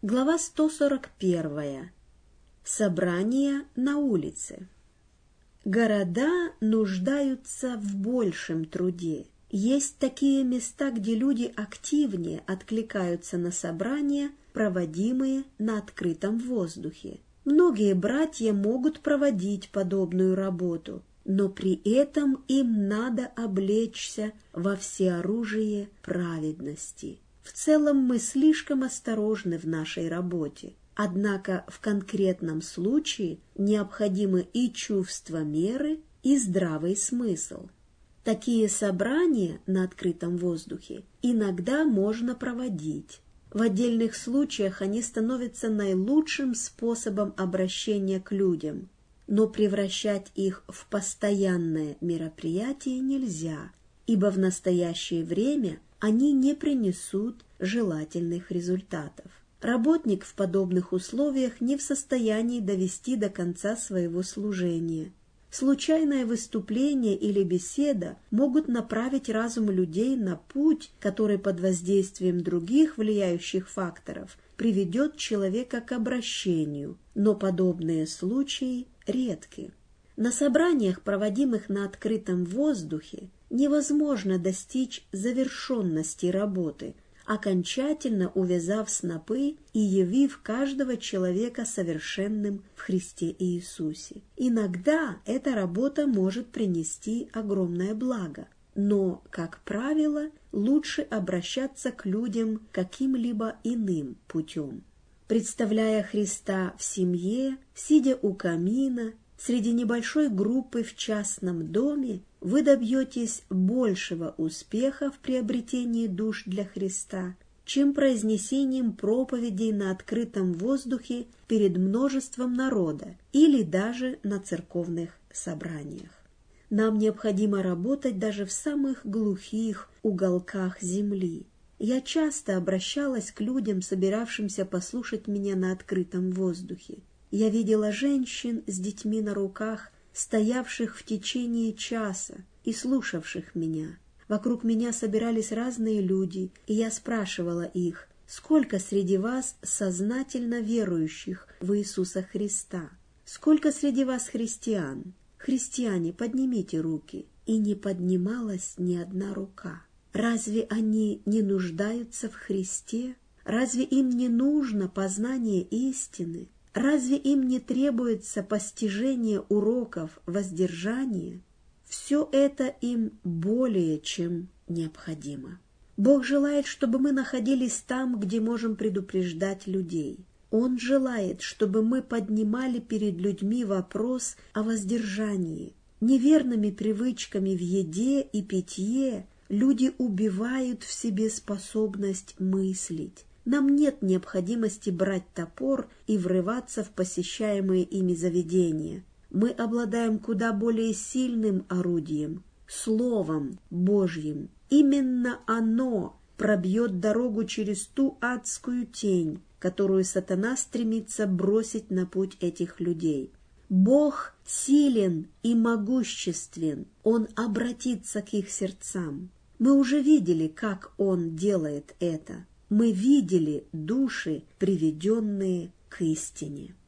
Глава 141. Собрание на улице. Города нуждаются в большем труде. Есть такие места, где люди активнее откликаются на собрания, проводимые на открытом воздухе. Многие братья могут проводить подобную работу, но при этом им надо облечься во всеоружие праведности. В целом мы слишком осторожны в нашей работе, однако в конкретном случае необходимы и чувство меры, и здравый смысл. Такие собрания на открытом воздухе иногда можно проводить. В отдельных случаях они становятся наилучшим способом обращения к людям, но превращать их в постоянное мероприятие нельзя, ибо в настоящее время они не принесут желательных результатов. Работник в подобных условиях не в состоянии довести до конца своего служения. Случайное выступление или беседа могут направить разум людей на путь, который под воздействием других влияющих факторов приведет человека к обращению, но подобные случаи редки. На собраниях, проводимых на открытом воздухе, невозможно достичь завершенности работы, окончательно увязав снопы и явив каждого человека совершенным в Христе Иисусе. Иногда эта работа может принести огромное благо, но, как правило, лучше обращаться к людям каким-либо иным путем. Представляя Христа в семье, сидя у камина, среди небольшой группы в частном доме, вы добьетесь большего успеха в приобретении душ для Христа, чем произнесением проповедей на открытом воздухе перед множеством народа или даже на церковных собраниях. Нам необходимо работать даже в самых глухих уголках земли. Я часто обращалась к людям, собиравшимся послушать меня на открытом воздухе. Я видела женщин с детьми на руках, стоявших в течение часа и слушавших меня. Вокруг меня собирались разные люди, и я спрашивала их, сколько среди вас сознательно верующих в Иисуса Христа? Сколько среди вас христиан? Христиане, поднимите руки. И не поднималась ни одна рука. Разве они не нуждаются в Христе? Разве им не нужно познание истины? Разве им не требуется постижение уроков воздержания? Все это им более чем необходимо. Бог желает, чтобы мы находились там, где можем предупреждать людей. Он желает, чтобы мы поднимали перед людьми вопрос о воздержании. Неверными привычками в еде и питье люди убивают в себе способность мыслить. Нам нет необходимости брать топор и врываться в посещаемые ими заведения. Мы обладаем куда более сильным орудием – Словом Божьим. Именно оно пробьет дорогу через ту адскую тень, которую сатана стремится бросить на путь этих людей. Бог силен и могуществен, Он обратится к их сердцам. Мы уже видели, как Он делает это. Мы видели души, приведенные к истине.